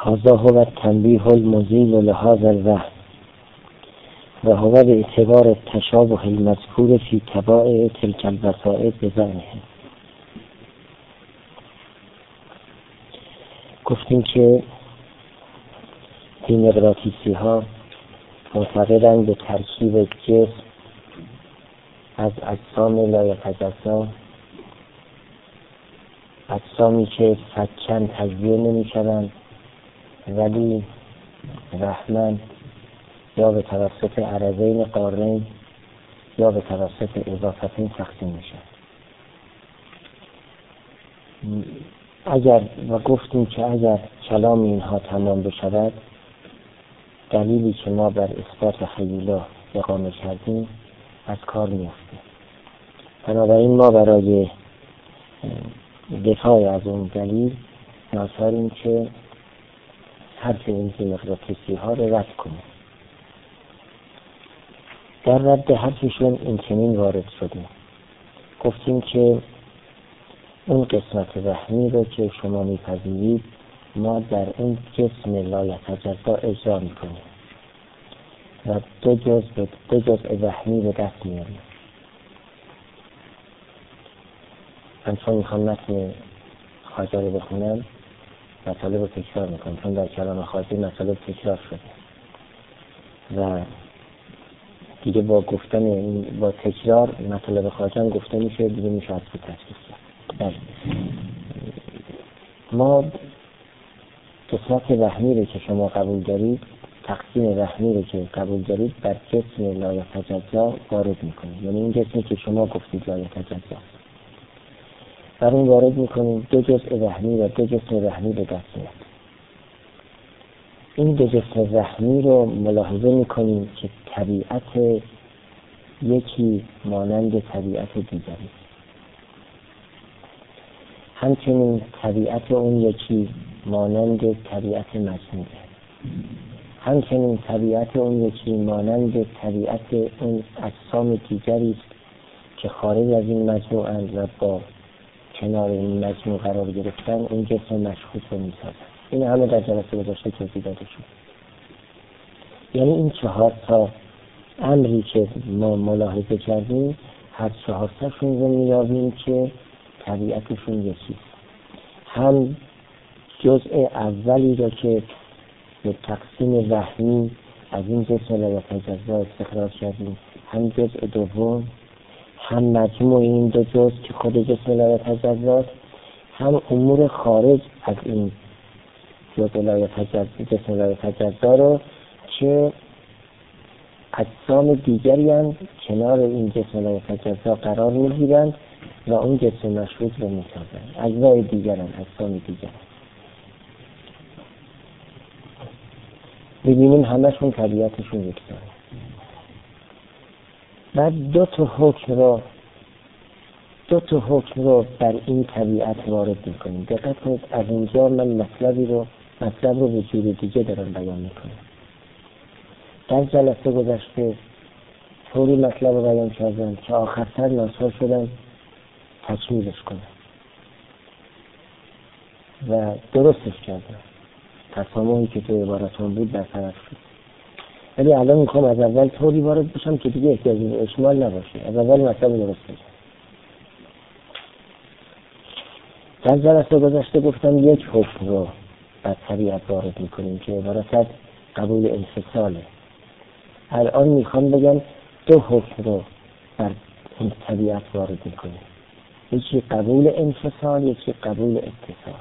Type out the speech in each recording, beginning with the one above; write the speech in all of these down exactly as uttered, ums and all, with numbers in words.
هذا هو التنبیه المزیل لهذا الوهم و هو به اعتبار تشابه المذکور فی طبائع تلک الوسائط بزعمه. گفتیم که دیمقراطیسی ها معتقدند به ترکیب جسم از اجسام لایتجزا، اجسامی که فکن تجزیه نمی شوند ولی رحمن یا به توسط عرضین قارنین یا به توسط اضافتین تقسیم می شوند. اگر و گفتیم که اگر کلام اینها تمام بشود، دلیلی که ما بر اثبات حیولا اقامه کردیم از کار میفته. بنابراین ما برای دفاع از اون دلیل ناچاریم که حرف این دیمقراطیسی ها رو رد کنیم. در رد حرفشون این چنین وارد شدیم، گفتیم که اون قسمت وهمی رو که شما میپذیرید ما در اون جسم لایتجزا اجرا میکنیم و دو جزء دو جزء وهمی به دست میاریم. من چون میخوام متن خواجه رو بخونم مطالب رو تکرار میکنم، چون در کلام خواجه مطالب تکرار شده و دیگه با گفتن این با تکرار مطالب خواجه هم گفته میشه، دیگه میشه از به تشکیل کرد. ما قسمت وهمی رو که شما قبول دارید، تقسیم وهمی رو که قبول دارید بر جسم لایتجزا وارد میکنید، یعنی این جسمی که شما گفتید لایتجزا بر اون وارد میکنیم، دو جزء وهمی و دو جسم وهمی به دست میاد. این دو جسم وهمی رو ملاحظه میکنیم که طبیعت یکی مانند طبیعت دیگری، همچنین طبیعت اون یکی مانند طبیعت مجموعه، همچنین طبیعت اون یکی مانند طبیعت اون اجسام دیگری است که خارج از این مجموعه اند و با کنار این مجموع قرار گرفتن اون جسم مشخوص رو میسازن. این همه در جلسه گذشته توضیح داده شد. یعنی این چهار تا امری که ما ملاحظه کردیم هر چهار تاشون رو میابیم که طبیعتشون یکیست. هم جزء اولی را که به تقسیم وهمی از این جسم لایتجزا استخراج کردیم، هم جزء دوم، هم مجموع این دو جزء که خود جسم لایتجزا، هم امور خارج از این جزء لایتجزا جسم لایتجزا رو که اجسام دیگری هم کنار این جسم لایتجزا قرار میگیرند و اون جسم مشروط رو میسازند. اجزای دیگر هم اجسام دیگر هم ببینیم همشون طبیعتشون یکسانه. بعد دو تا حکم رو دو تا حکم رو بر این طبیعت وارد میکنیم. دقت کنید، از اینجا من مطلبی رو مطلب رو به جور دیگه دارم بیان میکنم. در جلسه گذشته طوری مطلب رو بیان کردم که آخرتر ناچار شدم تکمیلش کنم و درستش کردم. تسامحی که تو عبارتون بود برطرف شد. ولی الان میخوام از اول طوری وارد بشم که دیگه احتیاج به اشمال نباشه. از اول مطلب درست بگم. در جلسه گذشته گفتم یک حکم رو بر طبیعت وارد میکنیم که عبارت از قبول انفصاله. الان میخوام بگم دو حکم رو بر این طبیعت وارد میکنیم، یکی قبول انفصال، یکی قبول اتصال.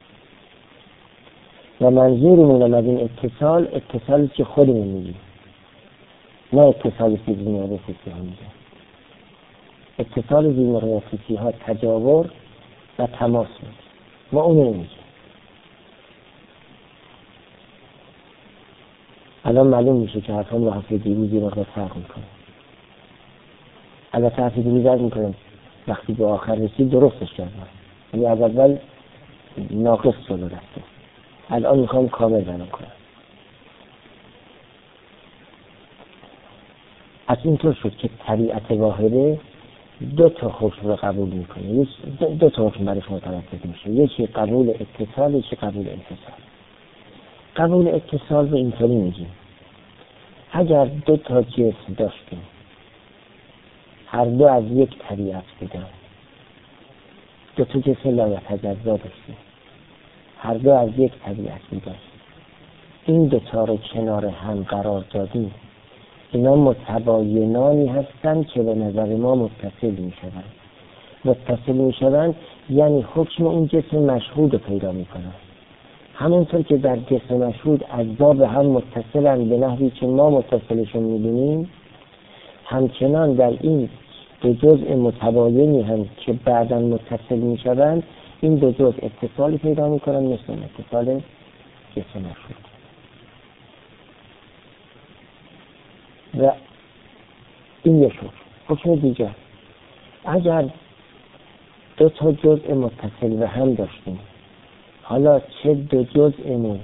و منظورمون از این اتصال اتصالی که خودمون میگیم، نه اتصالی که دیمقراطیسی ها میگن. اتصال دیمقراطیسی ها تجاور و تماس میگه، ما اونو نمیگیم. الان معلوم میشه که حرفم رو هفته دیروزی مقدار فرق میکنه. البته هفته دیروز درد میکنم وقتی به آخر رسید درستش کردم، یعنی از اول ناقص جلو رفته. الان میخوام کامل بیان کنم. از اینطور شد که طبیعت واحده دو تا حکم رو قبول میکنه، دو تا حکم برش مترتب میشه، یکی قبول اتصال، یکی قبول انفصال. قبول اتصال به اینطوری میگیم اگر دو تا جسم داشتیم، هر دو از یک طبیعت بودن، دو تا جسم لایتجزا داشتیم، هر دو از یک طبیعت بودن، این دو تا رو کنار هم قرار دادیم، اینا متباینانی هستند که به نظر ما متصل می شوند. متصل می شوند یعنی حکم اون جسم مشهود رو پیدا می کنند. همونطور که در جسم مشهود اجزا به هم متصلند به نحوی که ما متصلشون می بینیم، همچنان در این دو جزء متباینی هم که بعداً متصل می شوند، این دو جزء اتصالی پیدا می کنند مثل اتصال جسم مشهود. و این یک حکم. حکم دیگر، اگر دو تا جزء متصل به هم داشتیم، حالا چه دو جزء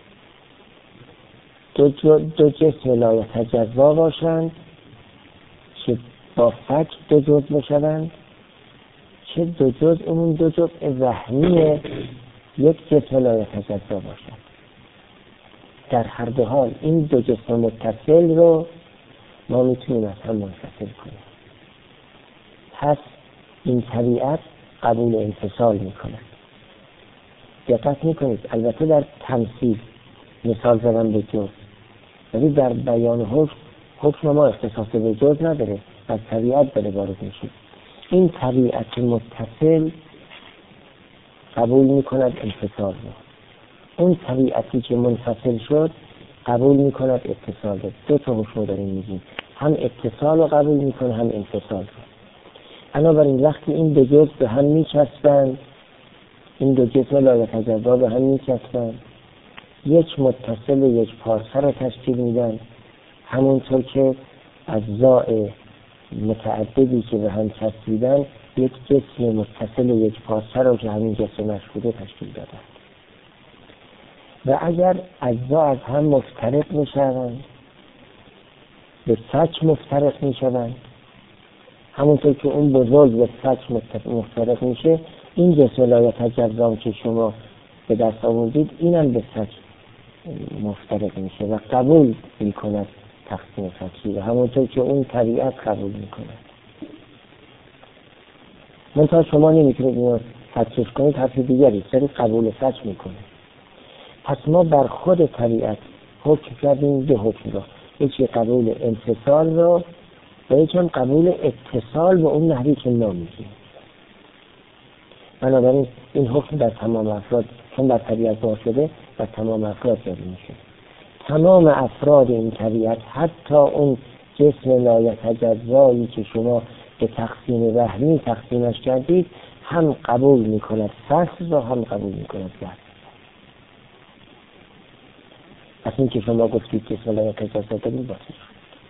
دو, جو دو جسم لایتجزا باشند، چه با فک دو جزء باشند، چه دو جزء دو جزء وهمی یک جسم لایتجزا باشند، در هر دو حال این دو جسم متصل رو ما میتونیم از هم منفصل کنیم. پس این طبیعت قبول انفصال میکنه. دقت میکنید، البته در تمثیل مثال زدن به جز، ولی در بیان حکم حکم ما اختصاص به جز نداره، از طبیعت بله وارد میشه. این طبیعت متصل قبول میکند انفصال رو، اون طبیعتی که منفصل شد قبول میکند اتصال رو. دو تا حکم داریم میگیم، هم اتصال رو قبول میکنه هم انفصال رو. بنابراین وقتی این دو جزء به هم میچسبند، این دو جسم لایتجزا به هم میچسبند، یک متصل و یک پارسه رو تشکیل میدن، همونطور که اجزاء متعددی که به هم چسبیدن یک جسم متصل و یک پارسه رو که همین جسم مشهوده تشکیل دادن. و اگر اجزا از هم مفترق میشوند، به سچ مفترق میشوند، همونطور که اون بزرگ به سچ مفترق میشه، این جسم لایتجزا که شما به دست آوردید اینم به سچ مفترق میشه و قبول میکند تقسیم سچی، همونطور که اون طبیعت قبول میکند. منتها شما نمیتونید اینو سچش کنید، حرف دیگری سری قبول سچ میکنه. پس ما بر خود طبیعت حکم کردیم دو حکم رو، یکی قبول انفصال رو و یکی هم قبول اتصال به اون نحوی که ما میگیم. بنابراین این حکم در تمام افراد چون در طبیعت بار شده در تمام افراد جاری میشه. تمام افراد این طبیعت، حتی اون جسم لایتجزایی که شما به تقسیم وهمی تقسیمش کردید، هم قبول میکند فصل و هم قبول میکند وصل. از این که شما گفتید جسم لایتجزا دارید باطل شد.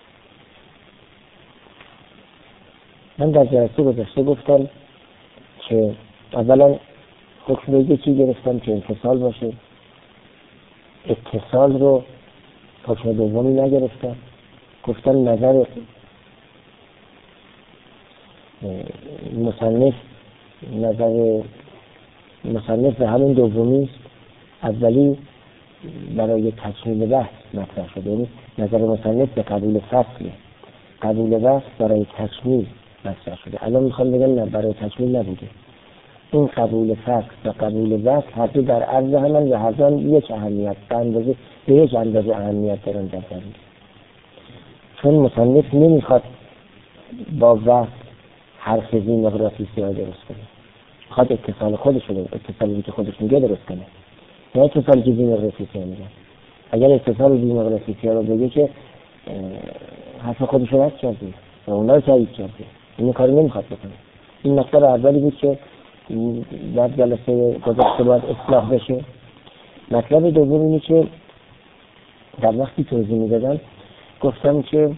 من در جلسه گذشته گفتم که اولا حکم رو یکی گرفتم که انفصال باشه، اتصال رو حکم دومی نگرفتم. گفتم نظر مصنف نظر مصنف به همون دومی است، اولی برای تکمیل بحث مطرح شده، یعنی نظر مصنف به قبول فصل، قبول وصل برای تکمیل مطرح شده. الان میخوام بگم نه، برای تکمیل نبوده. این قبول فصل و قبول وصل هر دو در عرض همان و هر دو یک اهمیت به اندازه به یک اندازه اهمیت دارن در درون. چون مصنف نمیخواد با وصل حرف زی مغناطیسی ها درست کنه، میخواد اتصال خودش رو، اتصالی که خودش میگه درست کنه، نه اتصالی که زی مغناطیسی ها میگن. اگر اتصال زی مغناطیسی ها رو بگه که حرف خودش رو رد کرده و اونا رو تایید کرده، این کاری نمیخواد بکنه. این مطلب اولی بود که در جلسه گذشته باید اصلاح بشه. مطلب دوم اینه که در وقتی توضیح میدادم گفتم که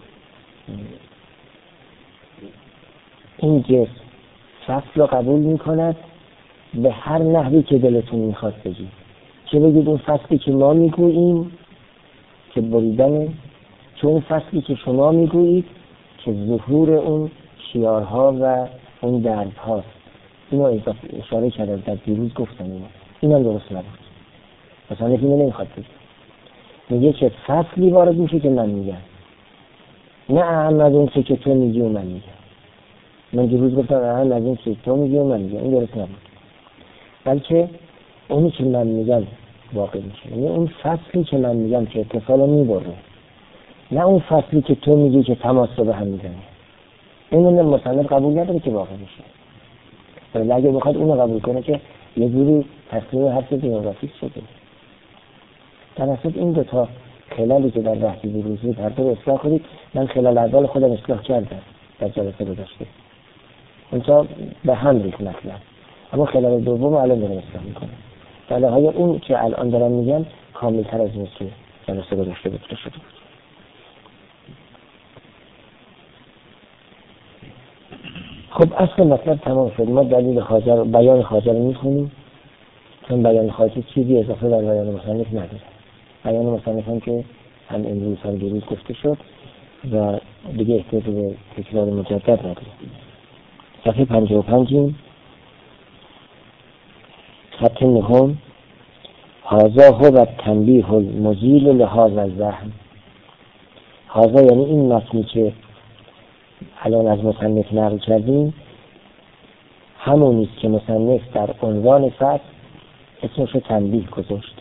این جسم فصل رو قبول میکند به هر نحوی که دلتون میخواد بگید، چه بگید اون فصلی که ما میگوییم که بریدنه، چه اون فصلی که شما میگویید که ظهور اون شیارها و اون درد هاست. اینو اشاره کردم در دیروز گفتم، اینو اینم درست نبود. مثلا اینو نمیخواد بگید. میگه چه فصلی وارد میشه که من میگم، نه اهم از اون که تو میگی و من میگم. من دیروز گفتم اهم از اون که تو میگی و من میگم، این درست نبود، بلکه اونی که من میگم واقع میشه، یعنی اون فصلی که من میگم که اتصال رو میبره، نه اون فصلی که تو میگی که تماس رو به هم میزنه. اینو مصنف قبول نداره که واقع میشه، ولی اگه بخواد اونو قبول کنه که یه جوری تصویر حرف دیوگرافیک شده. در اصل این دو تا خلالی که در بحث دیروز بود هر دو رو اصلاح کنید. من خلال اول خودم اصلاح کردم در جلسه گذشته، اونجا به هم ریخت مطلب، اما خلال دوم الان دارم اصلاح میکنم. دلایل اون که الان دارم میگم کامل‌تر از این که جلسه گذشته گفته شده بود. خب اصل مطلب تمام شد. ما دلیل خواجه بیان خواجه رو میخونیم، چون بیان خواجه چیزی اضافه در بیان مصنف نداره. بیان مصنف هم که هم امروز هم دیروز گفته شد و دیگه احتیاج به تکرار مجدد نداره. صفحه پنجاه و پنج خط نهم. هذا هو التنبیه المزیل لهذا الوهم. هذا یعنی این متنی که الان از مصنف نقل کردیم همونیست که مصنف در عنوان فصل اسمش رو تنبیه گذاشت.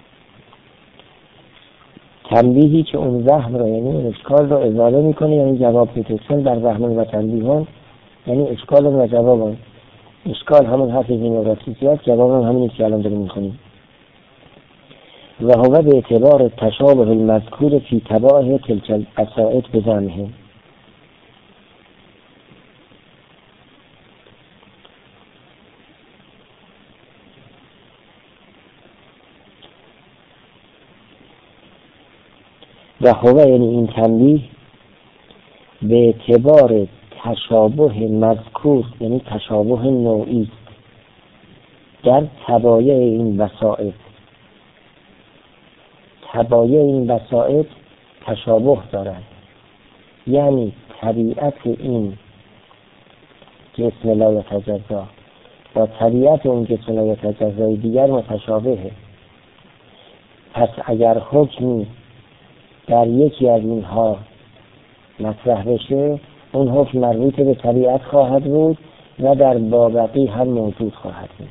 تنبیهی که اون وهم رو یعنی اون اشکال رو ازاله میکنه، یعنی جواب میده. چون در وهمون و تنبیهون یعنی اشکال و جوابون. اشکال همون حرف دیوگرافیکی است، جواب هم همونیست که الان داریم میخونیم. و هو به اعتبار تشابه المذکور فی تباهی تلک القصائد بزنه. و هو یعنی این تنبیه به اعتبار تشابه مذکور یعنی تشابه نوعی در تبایع این وسائط. تبایع این وسائط تشابه دارند، یعنی طبیعت این جسم لا یتجزا با طبیعت اون جسم لا یتجزای دیگر متشابهه. پس اگر حکمی در یکی از اینها مطرح بشه، اون حکم مربوط به طبیعت خواهد بود و در بابقی هم موجود خواهد بود.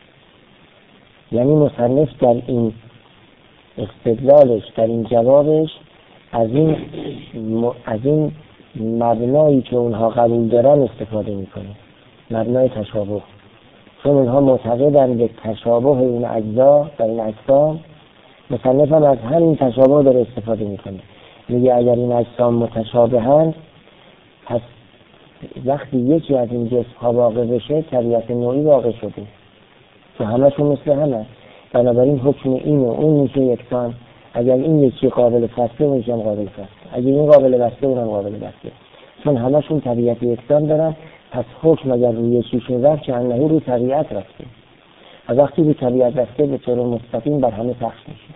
یعنی مصنف در این استدلالش، در این جوابش از این از این مبنایی که اونها قبول دارن استفاده میکنه، مبنای تشابه. چون اونها معتقدن به تشابه این اجزا و این اجسام، مصنف هم از همین تشابه داره استفاده میکنه. میگه اگر این اجسام متشابهند، پس وقتی یکی از این جسم ها واقع بشه طبیعت نوعی واقع شده که همشون مثل همه. بنابراین حکم این و اون میشه یکسان. اگر این یکی قابل فصله میشه هم قابل فصله، اگر این قابل بسته اونم قابل بسته، چون همشون طبیعت یکسان دارن. پس حکم اگر روی یکیشون رفت که انهی روی طبیعت رفته، از وقتی روی طبیعت رفته به طور مستقیم بر همه پخش میشه.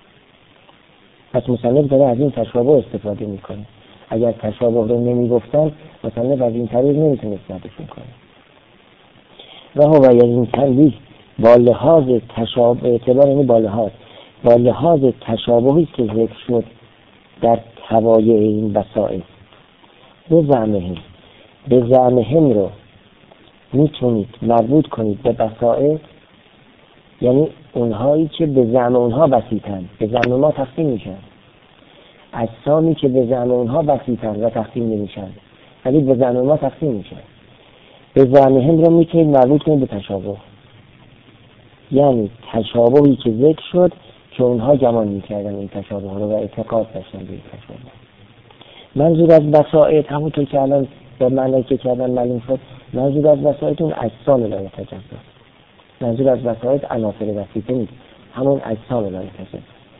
پس مصنف داره از این تشابه استفاده میکنه. اگر تشابه رو نمیگفتن مصنف از این طریق نمیتونست نتشون کنه. و هو باید این تنبیه با لحاظ تشابه، اعتبار یعنی با لحاظ با لحاظ تشابهی که ذکر شد در تبایع این وسائل به زعمهم به زعمهم رو میتونید مربوط کنید به وسائل، یعنی اونهایی که به زعم اونها بسیطن به زعم ما تقسیم میشن، اجسامی که به زعم اونها بسیطن و تقسیم نمیشن ولی به زعم ما تقسیم میشن. به زعمهم رو میتونید مربوط کنید به تشابه، یعنی تشابهی که ذکر شد که اونها گمان میکردن این تشابه رو و اعتقاد داشتن به این تشابه. منظور از وسائط همونطور که الان با معنی که کردن معلوم شد، منظور از وسائط اون اجسام لا یتجزا. منظور از وسائط عناصر وسیطه نیست، همون اجسام لا یتجزا.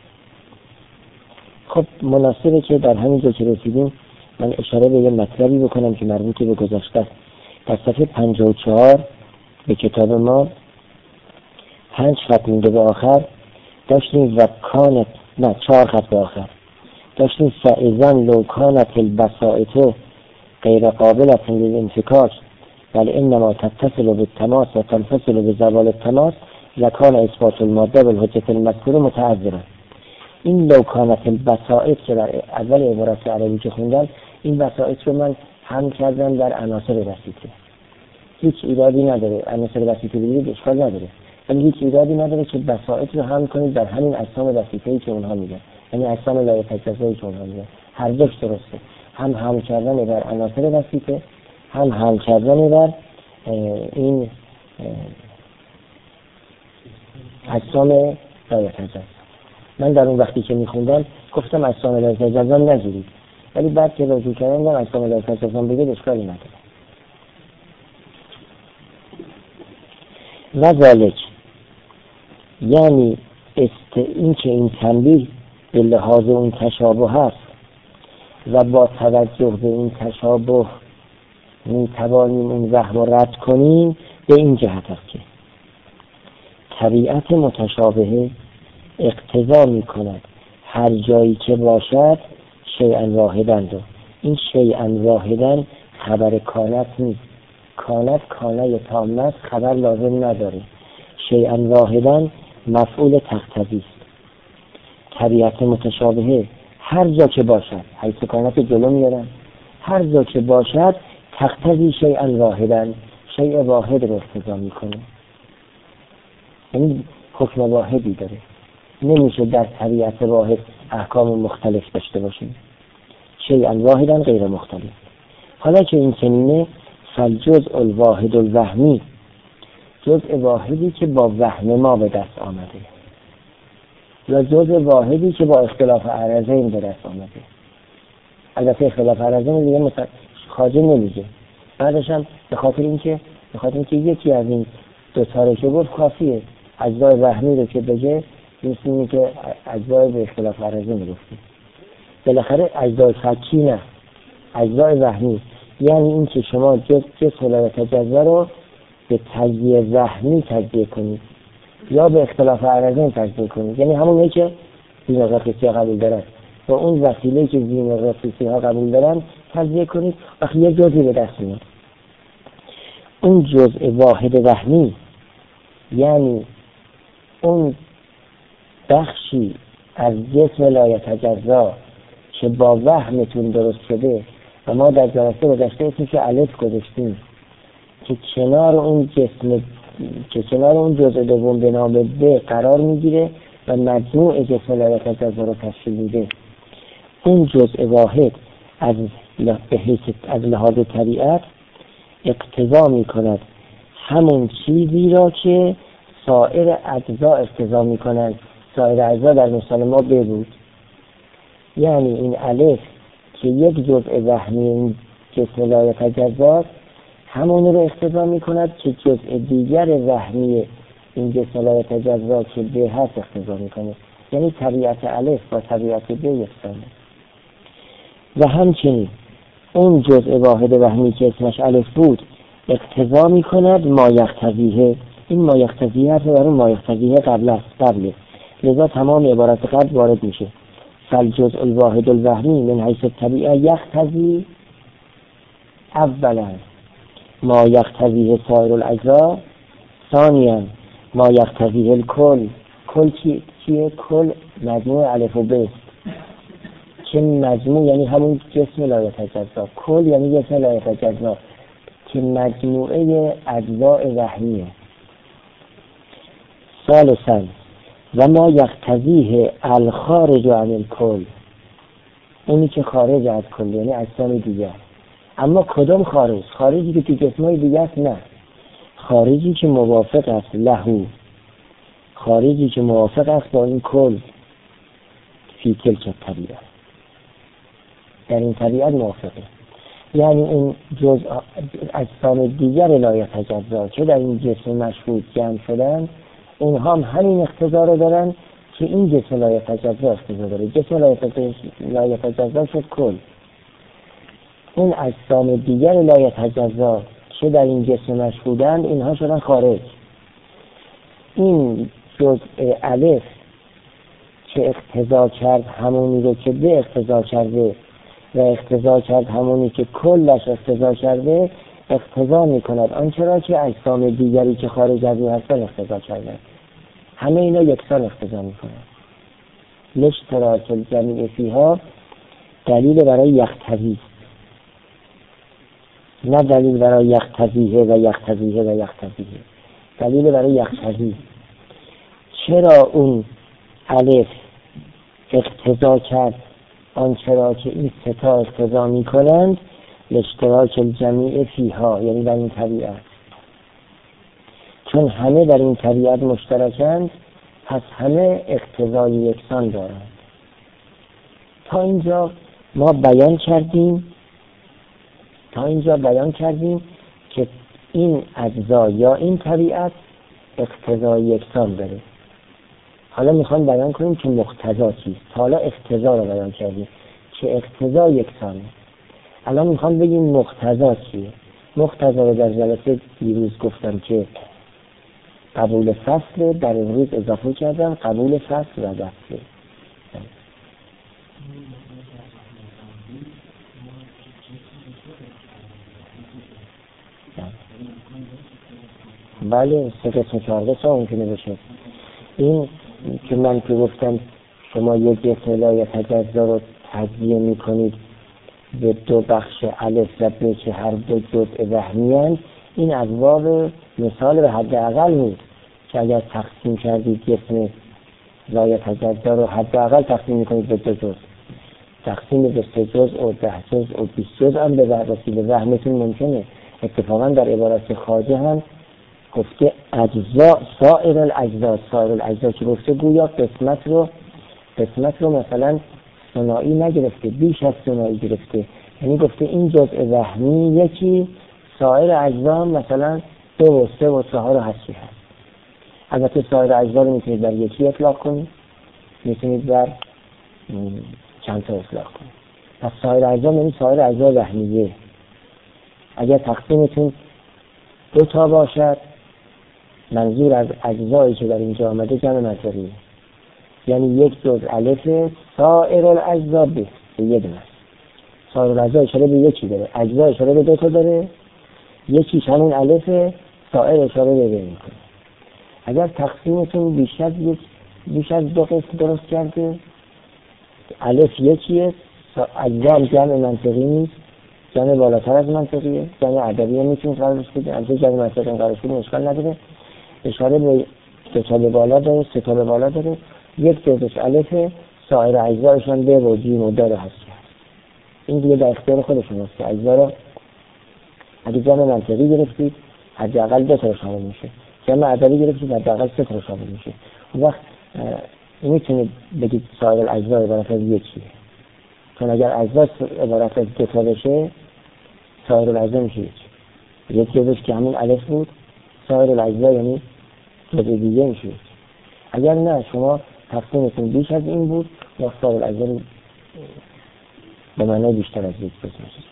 خب مناسبه که در همین جا که رسیدیم من اشاره به یه مطلبی بکنم که مربوط به گذشته است. در صفحه پنجاه و چهار به کتاب ما پنج خط مونده به آخر داشتیم و کانت نه چهار خط به آخر داشتیم فائزن لو کانت البسائط غیر قابلت للانفکاک ولی انما تتصل بالتماس و تنفصل بزوال التماس لکان اثبات الماده بالحجت المذکوره متعذرا. این لوکانت البسائط که در اول عبارت عربی که خوندم، این بسائط رو من هم کردم در عناصر بسیطه. هیچ ایرادی نداره، عناصر بسیطه بگیرید اشکال نداره، ولی هیچ ایرادی نداره که بسائط رو هم کنید در همین اجسام بسیطه‌ای که اونها میگن، یعنی اجسام لایتجزایی که اونها میگن. هر دوش درسته، هم هم کردن در عناصر بسیطه، هم هم کردن در این اجسام لایتجزا. من در اون وقتی که میخوندم گفتم اجسام لایتجزا نگیرید، ولی بعد که رجوع کردم در اجسام لایتجزا بگید اشکالی نداره. و ذالک یعنی است این که این تنبیه به لحاظ اون تشابه هست و با توجه به این تشابه می توانیم اون وهم رو رد کنیم، به این جهت است که طبیعت متشابهه اقتضا می کند هر جایی که باشد شیئا واحدن رو. این شیئا واحدن خبر کانت نیست، کانت کانه تامت خبر لازم نداره. شیئا واحدن مفعول تقتضی است. طبیعت متشابهه هر جا که باشد، حیث کانت جلو میارن، هر جا که باشد تقتضی شیئا واحدن، شیء واحد رو اقتضا میکنه، یعنی حکم واحدی داره. نمیشه در طبیعت واحد احکام مختلف داشته باشیم. شیئا واحدن غیر مختلف. حالا که این چنینه، فالجزء الواحد الوهمی، جزء واحدی که با وهم ما به دست آمده، یا جزء واحدی که با اختلاف عرضین به دست آمده. البته اختلاف عرضین دیگه مثلا خواجه نمیگه، بعدش هم به خاطر اینکه به خاطر اینکه یکی از این دو تا رو که گفت کافیه، اجزای وهمی رو که بگه مثل اینه که اجزای به اختلاف عرضین گفته. بالاخره اجزای فکی نه، اجزای وهمی، یعنی این که شما جز جسم لایتجزا رو به تجزیه وهمی تجزیه کنید یا به اختلاف عرضین تجزیه کنید، یعنی همونی که زین غفلسی ها قبول دارن با اون وسیله که زین غفلسی ها قبول دارن تجزیه کنید، وقتی یه جزئی به دست میاد. اون جزء واحد وهمی یعنی اون بخشی از جسم لایتجزا که با وهمتون درست شده و ما در جلسه گذشته اسمش که الف گذاشتیم که کنار اون جسم که کنار اون جزء دوم به نام ب قرار میگیره و مجموع جسم لایتجزا رو تشکیل میده. اون جزء واحد از از لحاظ طبیعت اقتضا میکند همون چیزی را که سایر اجزا اقتضا میکنند. سایر اجزا در مثال ما ب بود، یعنی این الف که یک جزء وهمی این جسم لایتجزا همون رو اقتضا میکند که جزء دیگر وهمی این جسم لایتجزا که ب هست اقتضا میکنه، یعنی طبیعت الف با طبیعت ب یکسانه. و همچنین اون جزء واحد وهمی که اسمش الف بود اقتضا میکند ما یقتضیه. این ما یقتضیه هست و در اون ما یقتضیه قبل است، قبله، لذا تمام عبارت قبل وارد میشه. فالجزء الواحد الوهمی من حیث الطبیعه یقتضی اولا ما یقتضیه سایر الاجزا، ثانیا ما یقتضیه الکل. کل چیه؟ کل مجموع الف و ب است که مجموع یعنی همون جسم لایتجزا، کل یعنی جسم لایتجزا که مجموعه اجزاء وهمیه. ثالثا و ما یقتضیه الخارج عن الکل، اونی که خارج از کل یعنی اجسام دیگر. اما کدوم خارج؟ خارجی که تو جسمای دیگه است؟ نه، خارجی که موافق است لهو، خارجی که موافق است با این کل فی تلک الطبیعه، در این طبیعت موافقه. یعنی این جزء اجسام دیگر لایتجزا که در این جسم مشهود جمع شدن، اونها هم همین اقتضا رو دارن که این جسم لایتجزا اقتضا داره. جسم لایتجزا شد کل. اون اجسام دیگر لایتجزا که در این جسم مشهودند اینها شدن خارج. این جزء الف که اقتضا کرد همونی رو که به اقتضا کرده و اقتضا کرد همونی که کلش اقتضا کرده، اقتضا میکند آنچه را که اجسام دیگری که خارج از این هستن اقتضا کردن. همه اینا یکسان اقتضا میکنند. لاشتراک الجمیع فیها دلیل برای یقتضی، نه دلیل برای یقتضیه و یقتضیه و یقتضیه، دلیل برای یقتضی. چرا اون الف اقتضا کرد آنچه را که این سه تا اقتضا می کنند؟ لاشتراک الجمیع فیها، یعنی در این طبیعت، چون همه در این طبیعت مشترکند پس همه اقتضای یکسان دارند. تا اینجا ما بیان کردیم تا اینجا بیان کردیم که این اجزا یا این طبیعت اقتضای یکسان داره. حالا میخوام بیان کنیم که مقتضا چیست. حالا اقتضا رو بیان کردیم که اقتضا یکسانه. الان میخوام بگیم مقتضا چیه. مقتضا رو در جلسه دیروز گفتم که قبول فصل، در امروز اضافه کردم قبول فصل و دفعه. بله، سه قسم چهار قسم ممکنه بشه. این که من که گفتم شما یک جسم لا یتجزا رو تجزیه میکنید به دو بخش الف و ب که هر دو جزء وهمی اند، این از باب مثال به حد اقل بود که اگر تقسیم کردید جسم لا یتجزا رو حد اقل تقسیم میکنید به دو جزء، تقسیم به سه جزء و ده جزء و بیست جزء هم به وحدتی به وهمتون ممکنه. اتفاقا در عبارت خواجه هم گفته اجزا سایر الاجزا، سایر الاجزا که گفته گویا قسمت رو قسمت رو مثلا ثنایی نگرفته، بیش از ثنایی گرفته. یعنی گفته این جزء وهمی یکی، سایر اجزا هم مثلا دو و سه و چهار و هشتی هست. البته سایر اجزا رو میتونید بر یکی اطلاق کنید، میتونید بر چند تا اطلاق کنید. پس سایر اجزا یعنی سایر اجزا وهمیه. اگر تقسیمتون دو تا باشد، منظور از اجزایی که در اینجا آمده جمع مصدریه، یعنی یک جزء الف سایر الاجزا به یک دونه. سایر الاجزا اشاره به یکی داره، اجزا اشاره به دو تا داره، یکی همون الف، سایر اشاره به به میکنه. اگر تقسیمتون بیش از یک بیش از دو قسم درست کرده، الف یکیه، اجزا جمع منطقی نیست، جمع بالاتر از منطقیه، جمع عددیه میتونید قرارش بدید، البته جمع منطقی قرارش بدید اشکال نداره، اشاره به دو تا به بالا داره، سه تا به بالا داره، یک جزش الف، سایر اجزایشان به و جیم و داره هست. این دیگه در اختیار خودشون است که اجزا رو اگه جمع منطقی گرفتید حداقل دو تا شامل میشه، جمع عددی گرفتید حداقل سه تا شامل میشه. اون وقت میتونید بگید سایر اجزا عبارت از یکیه، چون اگر اجزا عبارت از دو تا بشه سایر الاجزا میشه یک. یک جزش که همون الف بود، سایر الاجزا یعنی جزء دیگه میشه. اگر نه شما تقسیمتون بیش از این بود، یا سایر الاجزا رو به معنی بیشتر از یک قسم میشه.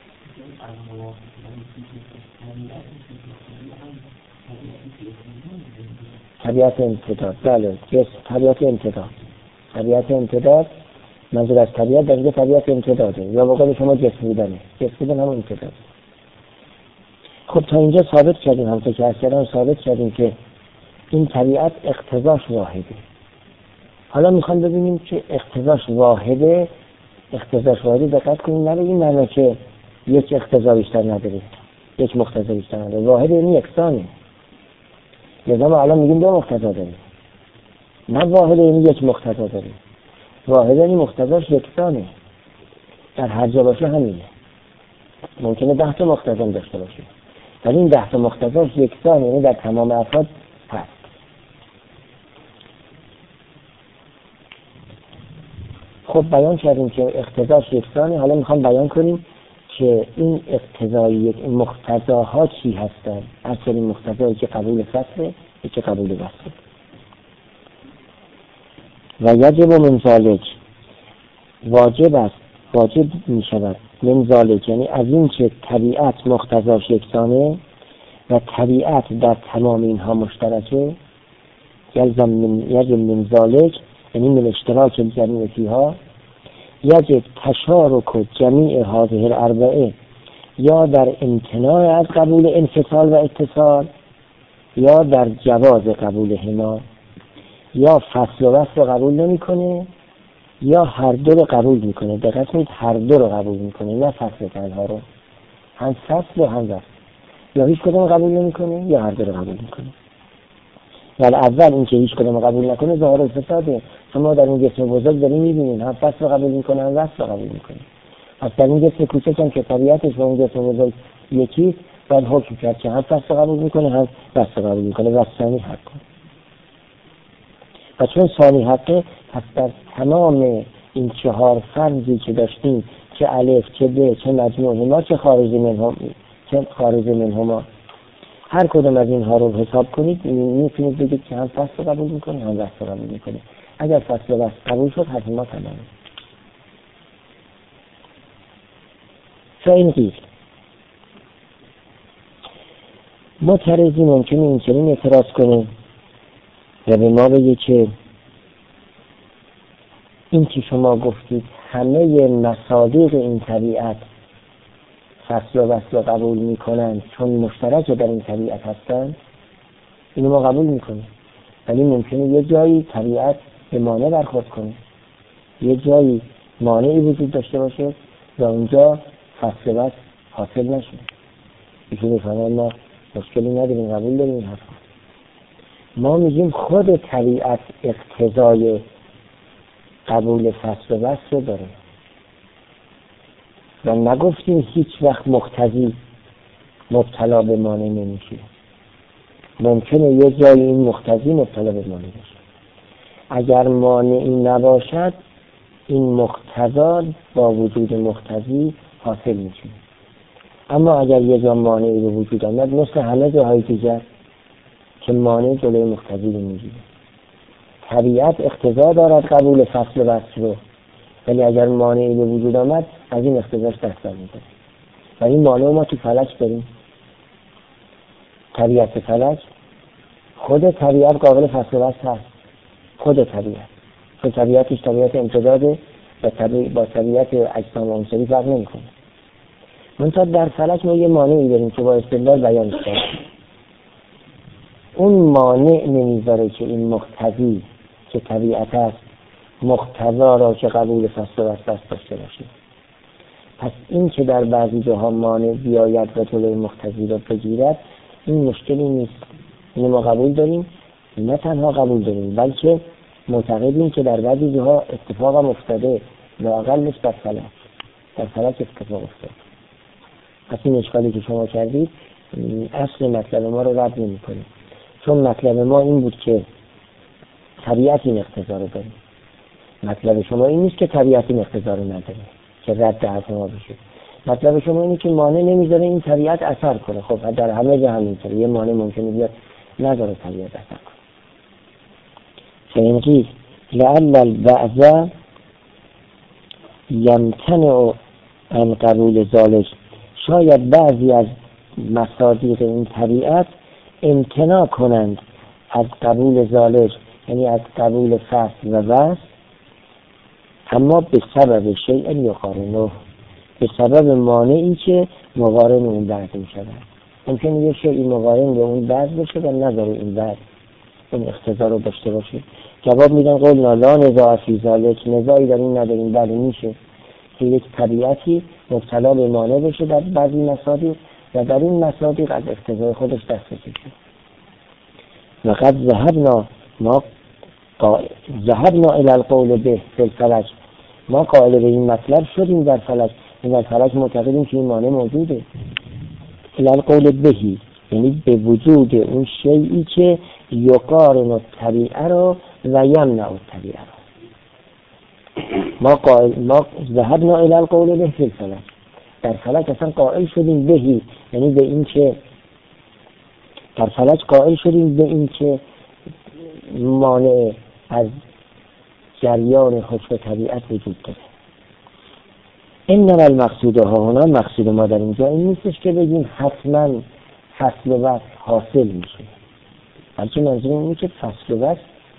طبیعت امتداد، بله، طبیعت امتداد. طبیعت امتداد منظور از طبیعت در اینجا طبیعت امتداده، یا واقعا شما جسم بودنه، جسم بودن هم امتداد. خب تا اینجا ثابت کردیم، همونطور که اصلا ثابت کردیم که این طبیعت اقتضاش واحده. حالا میخوام ببینیم که اقتضاش واحده، اقتضاش واحده دقت کنیم، نه این معنی که یک اقتضا بیشتر نداره، یک مقتضا بیشتر نداره. واحده یعنی یکسانه. لذا ما الان میگیم دو مقتضا داره، نه واحده یعنی یک مقتضا داره. واحده یعنی مقتضاش یکسانه، در هر جا باشه همینه. ممکنه ده تا مقتضا داشته باشه، ولی این ده تا مقتضاش یکسانه، یعنی در تمام افراد هست. خب بیان کردیم که اقتضاش یکسانه. حالا میخوام بیان کنیم که این اقتضایی مقتضاها چی هستن. اصل این مقتضایی که قبول فصله، که قبول وصله. و یجب من ذالک، واجب است، واجب می شود من ذالک، یعنی از این که طبیعت مقتضاش یکسانه و طبیعت در تمام اینها مشترکه، یلزم من یجب من ذالک یعنی من اشتراک الجمیع فیها، یجب تشارک جمیع هذه الاربعه، یا در امتناع از قبول انفصال و اتصال، یا در جواز قبول هما، یا فصل و وصل قبول نمی کنه، یا هر دو رو قبول میکنه. دقت کنید، هر دو رو قبول میکنه، نه فصل تنها رو، هم فصل و هم وصل. یا هیچ کدوم قبول نمیکنه یا هر دو رو قبول میکنه. ولی اول این که هیچ کدوم قبول نکنه ظاهر فساده. شما در این جسم بزرگ دارین میبینین هم فصل رو قبول میکنه هم وصل رو قبول میکنه. پس در این جسم کوچک هم که طبیعتش با اون جسم بزرگ یکی، باید حکم کرد که هم فصل رو قبول میکنه هم وصل رو قبول میکنه و ثانی حق کنه. و چون ثانی حقه، پس در تمام این چهار فرضی که داشتیم، چه الف چه ب چه مجموعهما چه خارج منهما چه خارج منهما، هر کدوم از اینها رو حساب کنید میتونید بگید که هم فصل رو قبول میکنه هم وصل رو قبول میکنه. اگر فصل و وصل قبول شد حرف ما تمامه. فاین قیل، معترضی ممکنه این چنین اعتراض کنه و به ما بگه که این که شما گفتید همه مصادیق این طبیعت فصل و وصل رو قبول میکنن چون مشترک در این طبیعت هستن، اینو ما قبول میکنیم. ولی ممکنه یه جایی طبیعت به مانع برخورد کنه، یه جایی مانعی وجود داشته باشه و اونجا فصل و وصل حاصل نشه. ایشون میفهمن ما مشکلی نداریم، قبول داریم این حرف. ما میگیم خود طبیعت اقتضای قبول فصل و وصل رو داره و نگفتیم هیچ وقت مقتضی مبتلا به مانع نمیشه. ممکنه یه جایی این مقتضی مبتلا به مانع باشه. اگر مانعی نباشد این مقتضا با وجود مقتضی حاصل میشه. اما اگر یه جا مانعی به وجود آمد، مثل همه جاهای دیگر که مانع جلوی مقتضی رو میگیره. طبیعت اقتضا دارد قبول فصل و وصل رو، ولی اگر مانعی به وجود آمد از این اقتضاش دست برمی‌داره. و این مانع ما تو فلک داریم. طبیعت فلک، خود طبیعت قابل فصل و وصل هست. خود طبیعت، خود طبیعتش طبیعت امتداده و طبیع با طبیعت اجسام و عنصری فرق نمی‌کنه. منتها در فلک ما یه مانعی داریم که با استدلال بیانش کردیم. اون مانع نمیذاره که این مقتضی که طبیعت است مقتضا را که قبول فصل و وصل داشته باشه. پس این که در بعضی جاها مانع بیاید و جلوی مقتضی را بگیرد، این مشکلی نیست. اینو ما قبول داریم، نه تنها قبول داریم بلکه معتقدیم که در بعضی جاها اتفاق هم افتاده، لااقلش در فلک در فلک اتفاق افتاده. پس این اشکالی که شما کردید اصل مطلب ما رو رد نمی‌کنه، چون مطلب ما این بود که طبیعت این اقتضا رو داره. مطلب شما این نیست که طبیعت این اقتضا رو نداره که رد حرف ما بشه. مطلب شما اینه که مانع نمیذاره این طبیعت اثر کنه. خب در همه جا همینطوره، یه مانع ممکنه بیاد نذاره طبیعت اثر کنه. فینقیل لعل البعض یمتنع عن قبول ذلك، شاید بعضی از مصادیق این طبیعت امتناع کنند از قبول ذلك، یعنی از قبول فصل و وصل، اما به سبب شیء یقارنه، به سبب مانعی که مقارن اون بعض می شود. ممکنه یه شیء مقارن به اون بعض بشه و نذاره این بعض اون اقتضا رو داشته باشه. جواب میدن قولنا لا نزاع فی ذلک، نزاعی در این نداریم. بله میشه که یک طبیعتی مبتلا به مانع بشه در بعضی مصادیق و در این مصادیق از اقتضای خودش دست بکشه. و قد ذهبنا ما ذهبنا الی القول به فی الفلک، ما قائل به این مطلب شدیم در فلک. این در فلک معتقدیم که این مانع موجوده. الی القول بهی، یعنی به وجود اون شیئی که یقارن الطبیعه را و یمنع الطبیعه را. ما قائل ما ذهبنا الی القول به فی الفلک، در فلک اصلا قائل شدیم بهی، یعنی به این که در فلک قائل شدیم به این که مانع از جریان حکم طبیعت وجود داره. انما المقصود ها هنا، مقصود ما در اینجا این نیستش که بگیم حتما فصل و وصل حاصل میشه، بلکه منظور اینه که فصل و وصل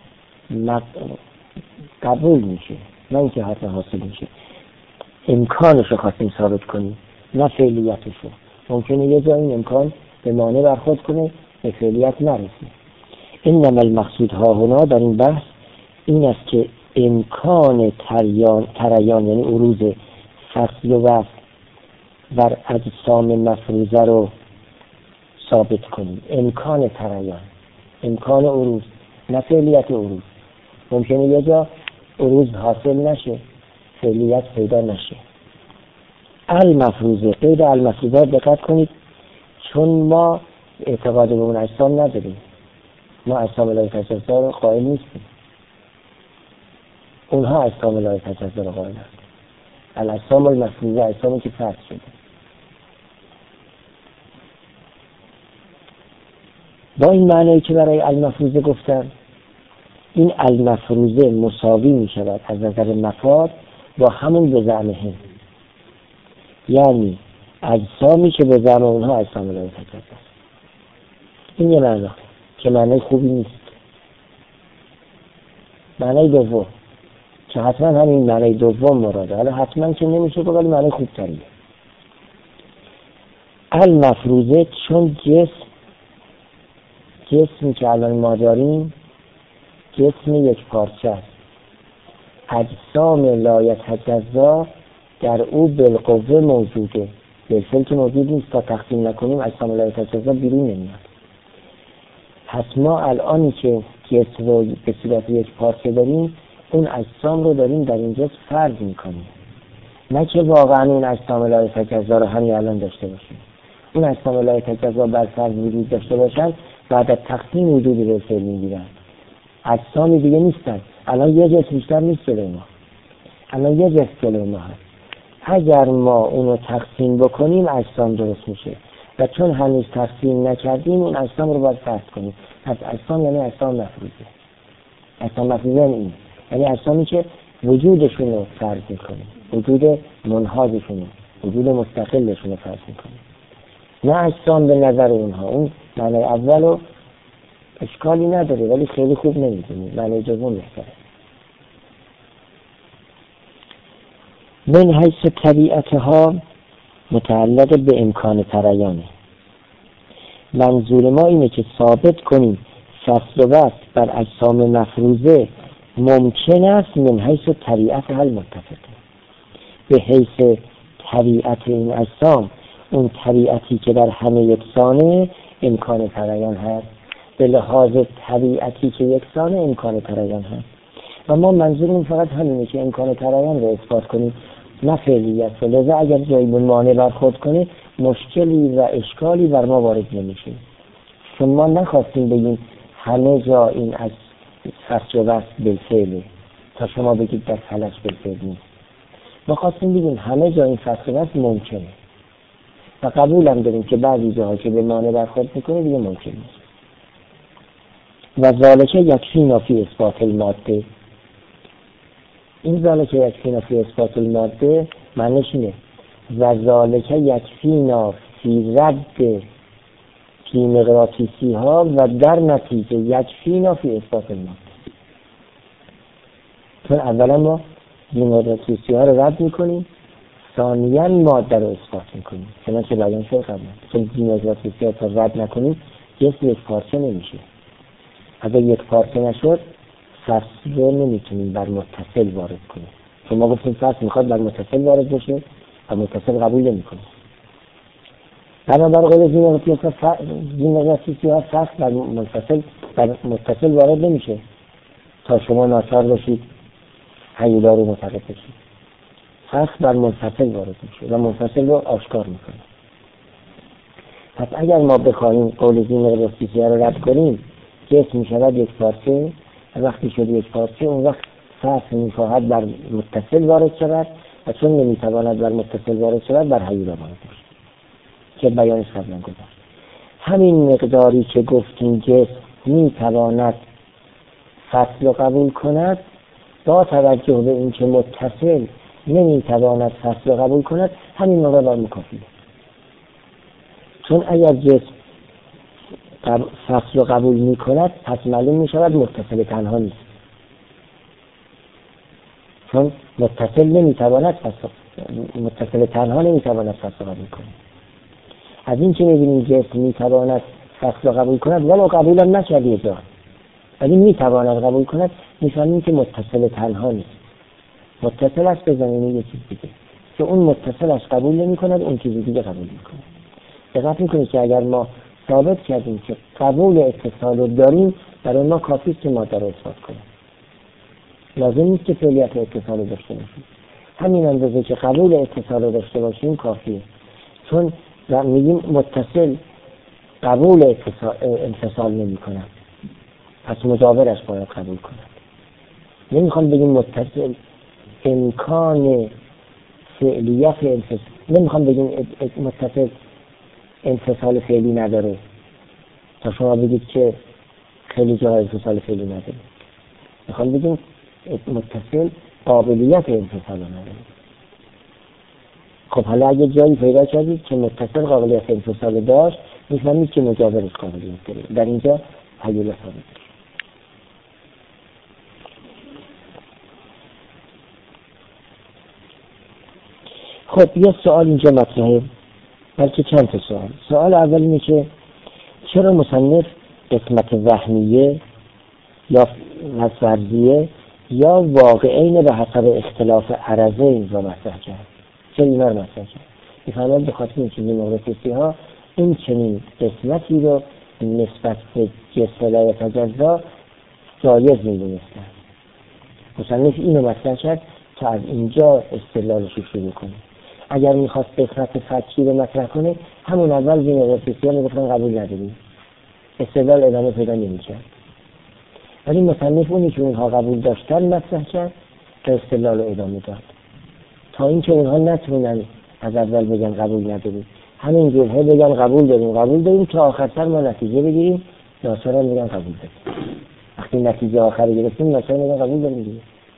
قبول میشه، نه اینکه حتما حاصل میشه. امکانش رو خواستیم ثابت کنیم، نه فعلیتش رو. ممکنه یه جا این امکان به مانع برخورد کنه، به فعلیت نرسه. انما المقصود ها هنا در این بحث این است که امکان تریان تریان یعنی عروض فصل و وصل بر اجسام مفروضه رو ثابت کنیم. امکان تریان، امکان عروض، نه فعلیت عروض. ممکنه یه جا عروض حاصل نشه، فعلیت پیدا نشه. المفروضه، غیر المفروضه دقت کنید، چون ما اعتقاد به اون اجسام نداریم، ما اجسام لا تجزا رو قائل نیستیم، اونها اجسام لا تجزا رو قائل هستند. الاجسام المفروضه، اجسامی که فرض شده. با این معنی که برای المفروضه گفتم، این المفروضه مساوی می شود از نظر مفاد با همون به زعمهم، یعنی اجسامی که به زعم اونها اجسام لا تجزا است. این یه معنی که معنی خوبی نیست. معنی دوم که حتما همین معنی دوم مراده، حالا حتما که نمیشه ولی معنی خوب تریه. المفروضه چون جسم جسمی که الان ما داریم جسم یک پارچه است، اجسام لا یتجزا در او بالقوه موجوده، بالفعل که موجود نیست، تا تقسیم نکنیم اجسام لا یتجزا بیرون نمیاد. پس ما الانی که جسم رو به صورت یک پارچه داریم، اون اجسام رو داریم در این جسم فرض میکنیم، نه که واقعا اون اجسام لا یتجزا رو همین الان داشته باشیم. اون اجسام لا یتجزا بر فرض وجود داشته باشن، بعد از تقسیم وجودی به فعل میگیرن، اجسامی دیگه نیستن. الان یه جسم بیشتر نیست جلوی ما، الان یه جسم جلوی ما هست. اگر ما اونو تقسیم بکنیم اجسام درست میشه، و چون هنوز تقسیم نکردیم اون اجسام رو باید فرض کنیم. پس اجسام یعنی اجسام مفروضه. اجسام مفروضه این یعنی اجسامی که وجودشون رو فرض میکنیم، وجود منحازشون رو، وجود مستقلشون رو فرض میکنیم، نه اجسام به نظر اونها. اون معنی اولو اشکالی نداره ولی خیلی خوب نمیدونیم، معنی دوم بهتره. من حیث طبیعتها متعلق به امکان تریانه. منظور ما اینه که ثابت کنیم فصل و وصل بر اجسام مفروضه ممکن است من حیث طبیعت حل متفقه، به حیث طبیعت این اجسام، اون طبیعتی که در همه یکسانه امکان تریان هست، به لحاظ طبیعتی که یکسانه امکان تریان هست. و ما منظورمون فقط همینه که امکان تریان رو اثبات کنیم، نه فعلیت. لذا اگر جایی به مانع برخورد کنه مشکلی و اشکالی بر ما وارد نمیشه، چون ما نخواستیم بگیم همه جا این از فصل و وصل بالفعله تا شما بگید در فلج بالفعل نیست. ما خواستیم بگیم همه جا این فصل و وصل ممکنه و قبول هم داریم که بعضی جاها که به مانع برخورد میکنه دیگه ممکن نیست. و ذالکه یکفی نافی اثبات الماده. این ذالکه یکفی نافی اثبات الماده معنیش اینه و ذالکه یکفی نافی رد فی مغناطیسی ها و در نتیجه یکفی نافی اثبات الماده. چون اولا ما مغناطیسی ها رو رد میکنیم، ثانیاً ماده رو اثبات میکنیم. چنانچه بیان شد قبلا، چون مغناطیسی ها تا رد نکنیم جسم یک پارچه نمیشه. اگر یک پارچه نشد فصل رو نمیتونیم بر متصل وارد کنیم، چون ما گفتیم فصل میخواد بر متصل وارد بشه و متصل قبول نمیکنیم. بنابر قول مغناطیسی ها فصل بر متصل بر متصل وارد نمیشه تا شما ناچار باشید هیولا رو متقب بشید. فصل بر منفصل وارد میشه و منفصل رو آشکار میکنه. پس اگر ما بخواهیم قول مغناطیسی ها رو رد کنیم، جسم میشود یک پارچه، وقتی شد یک پارچه اون وقت فصل میخواهد بر متصل وارد شود و چون نمیتواند بر متصل وارد شود بر هیولا وارد میشه که بیانش قبلا گذشت. همین مقداری که گفتیم جسم میتواند فصل رو قبول کند، با توجه به اینکه متصل نمیتواند فصل رو قبول کند، همین مقدار مکافیه. چون اگر جسم فصل رو قبول می کند پس معلوم می شود متصل تنها نیست، چون متصل نمی تواند فصل متصل تنها نمی تواند فصل قبول کند. از این که می بینیم جسم می تواند فصل قبول کند ولو قبول هم نکرد یه جا، ولی میتواند قبول کند، میفهمیم که متصل تنها نیست، متصل است به زمینه یه چیز دیگه که اون متصل است قبول نمی کند، اون چیز دیگه قبول می کند. دقت میکنید که اگر ما ثابت کردیم که قبول اتصال رو داریم، برای ما کافی است که ماده رو اثبات کنیم، لازم نیست که فعلیت اتصال رو داشته باشیم. همین اندازه که قبول اتصال رو داشته باشیم کافیه، چون میگیم متصل قبول اتصال انفصال نمی کند، پس مجاورش باید قبول کند. نمیخوام بگیم متصل امکان فعلیت انفصال، نمیخوام بگیم متصل انفصال فعلی نداره تا شما بگید که خیلی جاها انفصال فعلی نداره. میخوام بگیم متصل قابلیت انفصال نداره. خب حالا اگه جایی پیدا کردید که متصل قابلیت انفصال داشت، میفهمید که مجاورش قابلیت داره. در اینجا هیولا ثابت. خب یه سوال اینجا مطرحه، بلکه چند تا سوال. سوال اول اینه که چرا مصنف قسمت وهمیه یا فرضیه یا واقعین به حسب اختلاف عرضین را مطرح کرد؟ چرا اینا رو مطرح کرد؟ میفهمم به خاطر این چیزی مغناطیسی ها این چنین قسمتی رو نسبت به جسم تجزا جایز میدونستن. مصنف اینو مطرح کرد تا از اینجا استدلالش رو شروع کنه. اگر میخواست قسمت فتحی رو مطرح کنه، همون اول بین مغناطیسی ها میگفتن قبول نداریم، استدلال ادامه پیدا نمی‌کرد. ولی مصنف اونی که اونها قبول داشتن مطرح کرد تا استدلال رو ادامه داد، تا اینکه اونها نتونن از اول بگن قبول نداریم، همین جوره بگن قبول داریم قبول داریم تا آخر سر ما نتیجه بگیریم، ناصرا میگن قبول داریم. وقتی نتیجه آخر رو گرفتیم ناصرا میگن قبول داریم.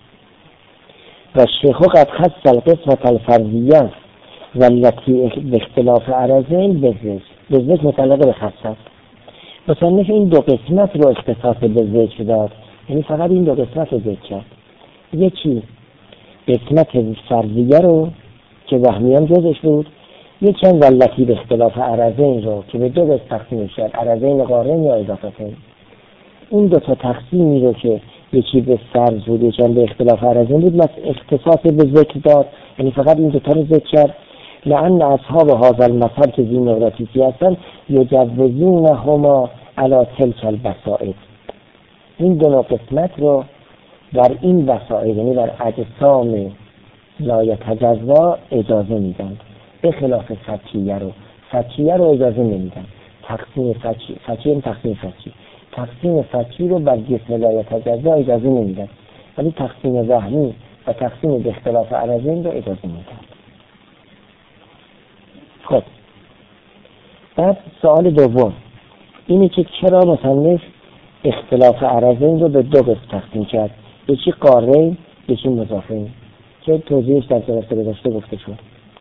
و شیخ قد خص القسمة الفرضیه والتي باختلاف عرضین بذکر. بذکر متعلق به خص است. مصنف این دو قسمت رو اختصاص به ذکر داد، یعنی فقط این دو قسمت رو ذکر کرد. یکی قسمت فرضیه رو که وهمیان جزش بود، یکی هم والتی به اختلاف عرضین رو که به دو قسمت تقسیم شد، عرضین قارن یا اضافتین. این دو تا تقسیمی رو که یکی به فرض بود یکی هم به اختلاف عرضین بود، مثل اختصاص به ذکر داد، یعنی فقط این دو تا رو ذکر کرد. لأن اصحاب هذا المذهب که ذی مغناطیسی هستن یجوزونهما علی تلک البسائط، این دو قسمت رو در این وسائل یعنی در اجسام لا یتجزا اجازه میدن، به خلاف فتحیه رو فتحیه رو اجازه نمیدن. تقسیم فتحی فتحی تقسیم فتحی تقسیم فتحی رو بر جسم لا یتجزا اجازه نمیدن، ولی تقسیم وهمی و تقسیم به اختلاف عرضین رو اجازه میدن. خب بعد سوال دوم اینه که چرا مصنف اختلاف عرضین رو به دو قسم تقسیم کرد، یکی قارین یکی مضافین، که توضیحش در جلسه گذشته گفته شد.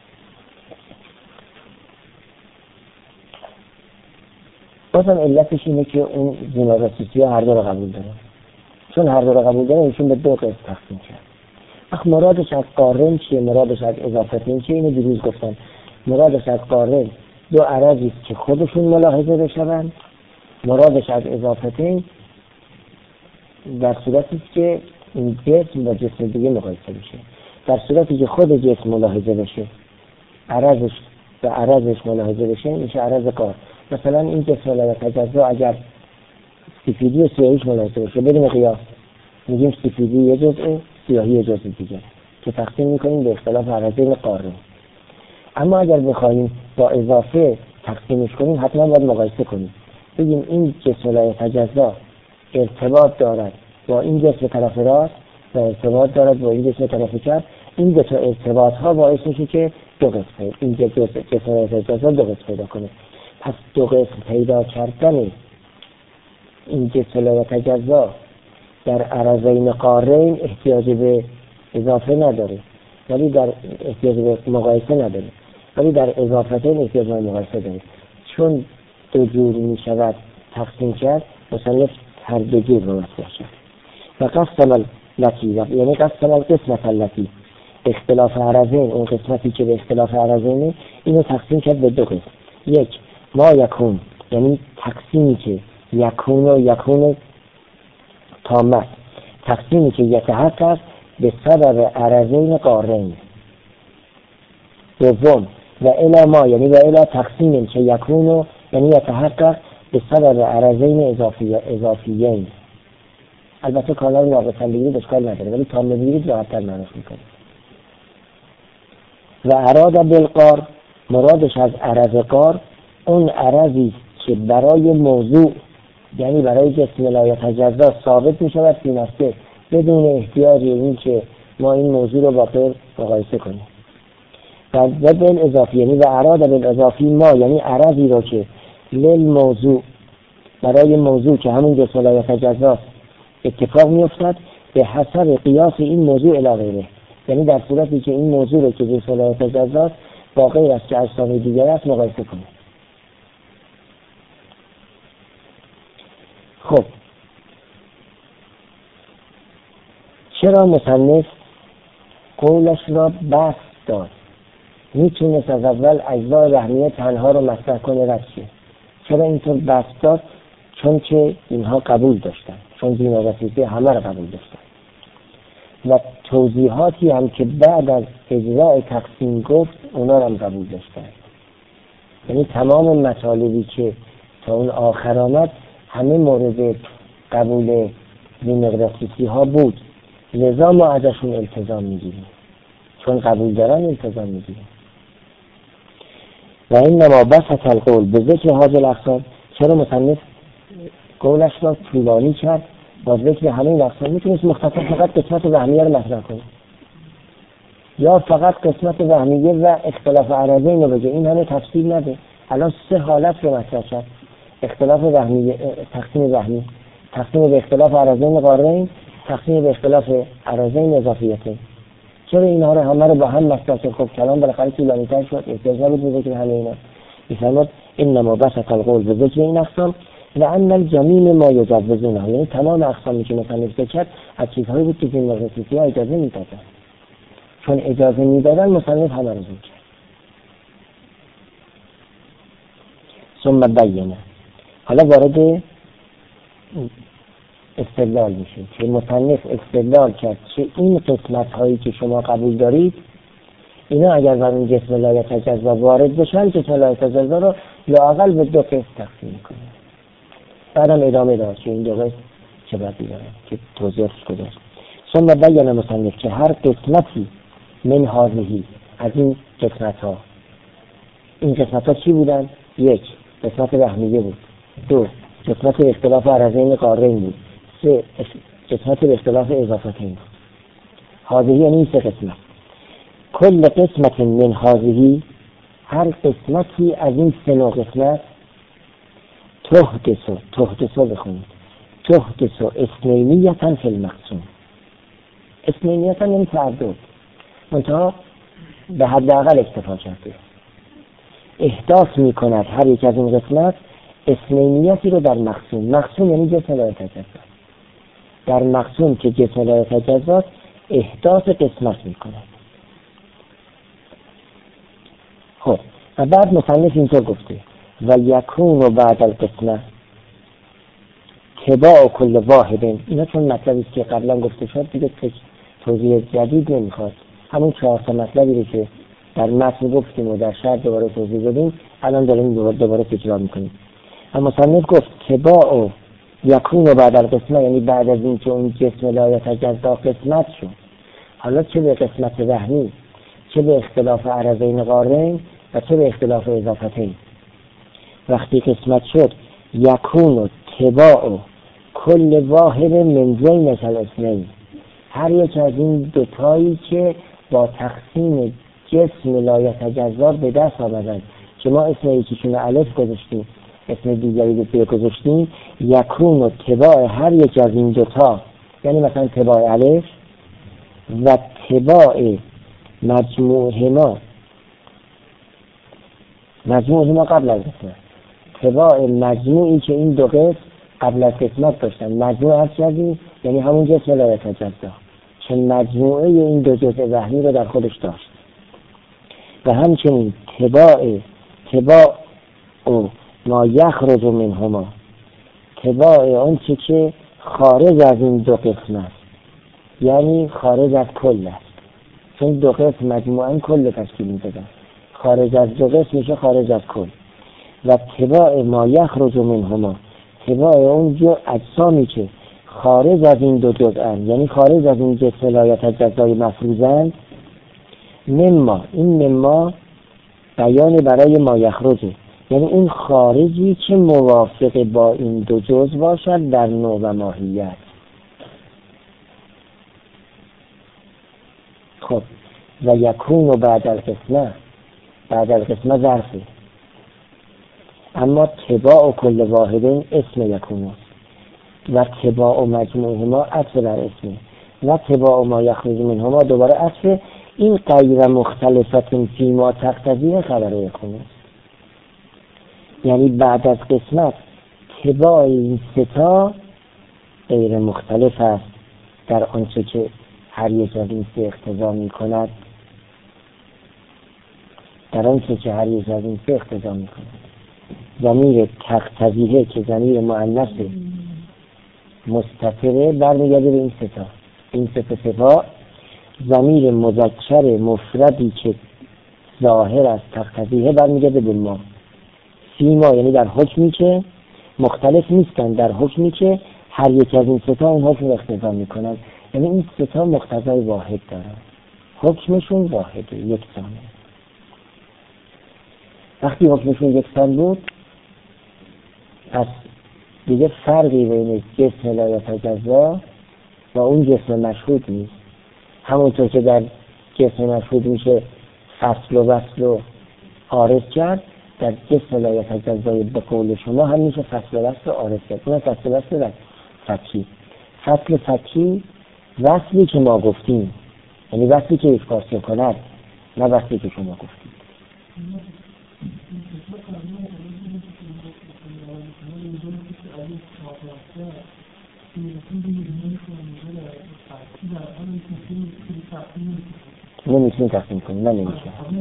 بازم علتش اینه که اون زینارسیسی ها هر دو رو قبول دارن، چون هر دو رو قبول دارن ایشون به دو قسم تقسیم کرد. اخ مرادش از قارن چیه، مرادش از اضافتین چیه؟ اینو دیروز گفتم. مرادش از قارن دو عرضی است که خودشون ملاحظه بشوند، مرادش از اضافتین در صورتی است که این جسم با جسم دیگه مقایسه بشه. در صورتی که خود جسم ملاحظه بشه، عرضش به عرضش ملاحظه بشه، میشه عرض قار. مثلا این جسم لا یتجزا اگر سفیدی و سیاهیش ملاحظه بشه بدون قیاس، میگیم سفیدی یه جزء سیاهی یه جزء دیگه که تقسیم میکنیم به اختلاف عرضین قاره. اما اگر بخوایم با اضافه تقسیمش کنیم حتما باید مقایسه کنیم، بگیم این جسم لا یتجزا ارتباط دارد با این جسم طرف راست و ارتباط دارد با این جسم طرف چپ. این دو تا ارتباط ها باعث میشه که دو قسم این جسم لا یتجزا دو قسم پیدا کنه. پس دو قسم پیدا کردن این جسم لا یتجزا در عرضین قارین احتیاج به اضافه نداره، ولی در احتیاج به مقایسه نداره، ولی در اضافتین احتیاج به مقایسه داره. چون دو جور می شود تقسیم کرد، مصنف هر دو جور رو مطرح کرد. و قسم التی یعنی قسم القسمت التی اختلاف عرضین، اون قسمتی که به اختلاف عرضینه، اینو تقسیم کرد به دو قسم. یک ما یکون یعنی تقسیمی که یکون و یکون تامه، تقسیمی که یتحقق به سبب عرضین قارین. دوم و الی ما، یعنی و الی تقسیم که یکونو، یعنی یتحقق به سبب عرضین اضافی اضافیین. البته کالا رو ناقصا بگیرید اشکال نداره، ولی تامه بگیرید راحت‌تر معنیش میکنه. و اراد بالقار، مرادش از عرض قار اون عرضی که برای موضوع، یعنی برای جسم لا یتجزا ثابت می شود فی نفسه بدون احتیاج این که ما این موضوع رو با غیر مقایسه کنیم. و بالاضافی، یعنی و اراد بالاضافی ما، یعنی عرضی رو که للموضوع، برای موضوع که همون جسم لا یتجزا اتفاق می افتد به حسب قیاس این موضوع الی غیره، یعنی در صورتی که این موضوع رو که جسم لا یتجزا با غیر از که اجسام دیگر است مقایسه کنیم. خب چرا مصنف قولش را بس داد؟ میتونست از اول اجزای وهمیه تنها رو مطرح کنه رد شه. چرا اینطور بس داد؟ چون که اینها قبول داشتن، چون دین و وسیله همه را قبول داشتن و توضیحاتی هم که بعد از اجزای تقسیم گفت اونا را هم قبول داشتن. یعنی تمام مطالبی که تا اون آخر آمد همه مورد قبول دین ها بود، لذا ما ازشون التزام میگیریم، چون قبول دارن التزام میگیریم. و این نما بسط القول به ذکر هذه الاقسام. چرا مصنف قولش را طولانی کرد با ذکر همین اقسام؟ میتونست مختصر فقط قسمت وهمیه رو مطرح کنه، یا فقط قسمت وهمیه و اختلاف عرضین رو بگه، این همه تفصیل نده. الان سه حالت رو مطرح کرد: اختلاف وهمیه، تقسیم وهمی، تقسیم به اختلاف عرضین قارین، تقسیم به اختلاف عرضین اضافیتین. چرا اینها رو همه رو با هم مطرح کرد؟ خب کلام بالاخره طولانی‌تر شد، احتیاج نبود به ذکر همه اینا. می‌فرماد انما بسط القول به ذکر این اقسام و ان الجميع ما یجوزونه، یعنی تمام اقسامی که مصنف ذکر کرد از چیزهایی بود که دین و رسیتی ها اجازه میدادن، چون اجازه میدادن مصنف همه رو ذکر کرد. ثم بینه، حالا وارد استدلال میشه که مصنف استدلال کرد که این قسمت هایی که شما قبول دارید اینا اگر بر اون جسم لا یتجزا وارد بشن، جسم لا یتجزا رو لااقل به دو قسم تقسیم کنه. بعدم ادامه داد که این دو قسم چه بدی داره که توضیحش گذاشت. ثم بیان مصنف که هر قسمتی من هذه، از این قسمت ها، این قسمت ها چی بودن؟ یک، قسمت وهمیه بود. دو، قسمت به اختلاف عرضین قارین بود. سه، قسمت به اختلاف اضافتین بود. هذه یعنی سه قسمت. کل قسمت من هذه، هر قسمتی از این سه نوع قسمت، تحدث تحدث بخونید تحدث اثنینیتا فی المقسوم. اثنینیتا یعنی تعدد، منتها به حداقل اکتفا کرده. احداث می کند هر یک از این قسمت اثنینیتی رو در مقسوم. مقسوم یعنی جسم لا یتجزا. در مقسوم که جسم لا یتجزا احداث قسمت می کند. خب و بعد مصنف اینطور گفته و یکون و بعد القسمه تباع کل واحد. اینا چون مطلبی است که قبلا گفته شد دیگه توضیح جدید نمیخواد، همون چهار تا مطلبی رو که در متن گفتیم و در شرح دوباره توضیح دادیم الان داریم دوباره, دوباره تکرار میکنیم. اما مصنف گفت تباع و یکون و بعد القسمه، یعنی بعد از این که اون جسم لا یتجزا قسمت شد، حالا چه به قسمت وهمی، چه به اختلاف عرضین قارین و چه به اختلاف اضافتین، وقتی قسمت شد یکون و تباع و کل واحد من زین الاثنین، هر یک از این دوتایی که با تقسیم جسم لا یتجزا به دست آمدن که ما اسم یکیشون الف گذاشتیم، اسم دیگری رو به گذاشتیم، یکون و تباع هر یک از این دوتا، یعنی مثلا تباع الف و تباع مجموعهما، مجموعهما قبل از قسمت، تباع مجموعی که این دو قسم قبل از قسمت داشتن. مجموع هست یعنی یعنی همون جسم لا یتجزا، چون مجموعه این دو جزء وهمی رو در خودش داشت. و همچنین تباع تباع او ما یخرج منهما، تباع اون چی که خارج از این دو قسمت، یعنی خارج از کل است، چون دو قسم مجموعاً کل تشکیل میدادن. خارج از دو قسم میشه خارج از کل. و تباع ما یخرج منهما، تباع اون جو اجسامی که خارج از این دو جزءن، یعنی خارج از این جسم لایت از جزای مفروضن. مما، این مما بیان برای ما یخرجه، یعنی این خارجی که موافق با این دو جزء باشد در نوع و ماهیت. خب و یکون و بعد القسمه، بعد القسمه ظرفه، اما تباع و کل واحدین اسم یکون و تباع و مجموعهما عطف بر اسمه و تباع و ما یخرج منهما دوباره عطف. این غیر مختلفت فی ما تقتضی خبر یکون، یعنی بعد از قسمت تباع این ستا غیر مختلف است در آنچه که هر یک از این سه اقتضا می کند، در آنچه که هر یک از این سه اقتضا می کند. ضمیر تقتضیه که ضمیر مؤنث مستتره برمیگرده به این ستا، این ستا ستا. ضمیر مذکر مفردی که ظاهر است تقتضیه برمیگرده به ما. فی ما یعنی در حکمی که مختلف نیستن، در حکمی که هر یک از این ستا اون حکم اقتضا میکنن، یعنی این ستا مقتضای واحد دارن، حکمشون واحده، یکسانه. وقتی حکمشون یکسان بود پس دیگه فرقی بین جسم لایت جزا و اون جسم مشهود نیست. همونطور که در جسم مشهود میشه فصل و وصل و عارض کرد، در جسم لایت جزای به قول شما هم میشه فصل و وصل و عارض کرد. اون فصل و وصل و فتحی، فصل فتحی وصلی که ما گفتیم، یعنی وصلی که افکارسی کند، نه وصلی که شما گفتیم. نمیتونی تقسیم کنی، نه نمیشه.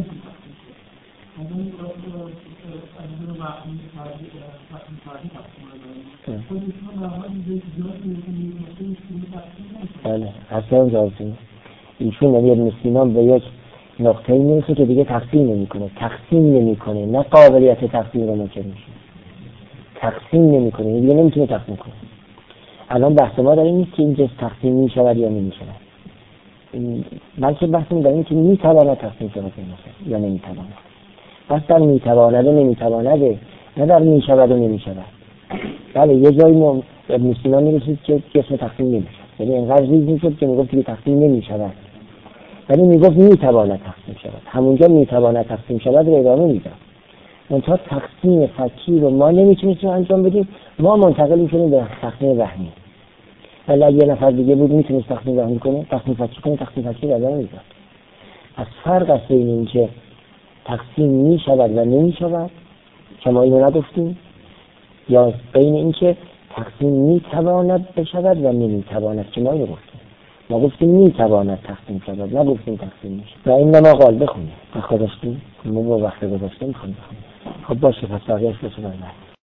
بله، اصلا جالبه. ایشون نبی ابن سینا به یک نقطه‌ای میرسه که دیگه تقسیم نمیکنه، تقسیم نمیکنه، نه قابلیت تقسیم رو ممکن میشه. تقسیم نمیکنه، دیگه نمیتونه تقسیم کنه. الان بحث ما در این نیست که این جسم تقسیم میشود یا نمیشود، بلکه بحث ما در این که میتواند تقسیم شود یا نمیتواند. بس در میتواند و نمیتواند، نه در میشود و نمیشود. بله یه جایی ما ابن سینا میرسید که جسم تقسیم نمیشود، یعنی اینقدر ریز میشد که میگفت که تقسیم نمیشود، ولی میگفت میتواند تقسیم شود. همونجا میتواند تقسیم شود رو ادامه میداد. منتها تقسیم فکی رو ما نمیتونیم انجام بدیم، ما منتقل میشونیم به تقسیم وهمی. ولی اگه یه نفر دیگه بود میتونست تقسیم وهمی کنه، تقسیم فکی کنه، تقسیم فکی رو ادامه میداد. از فرق است بین این که تقسیم میشود و نمیشود که ما اینو نگفتیم، یا بین این که تقسیم میتواند بشود و نمیتواند که ما اینو گفتیم. ما گفتیم میتواند تقسیم شود، نگفتیم تقسیم میشه. و این نما قال بخونیم، وقت داشتیم ما با وقت گذاشته میخونیم. خب باشه، پس باقیش بشه.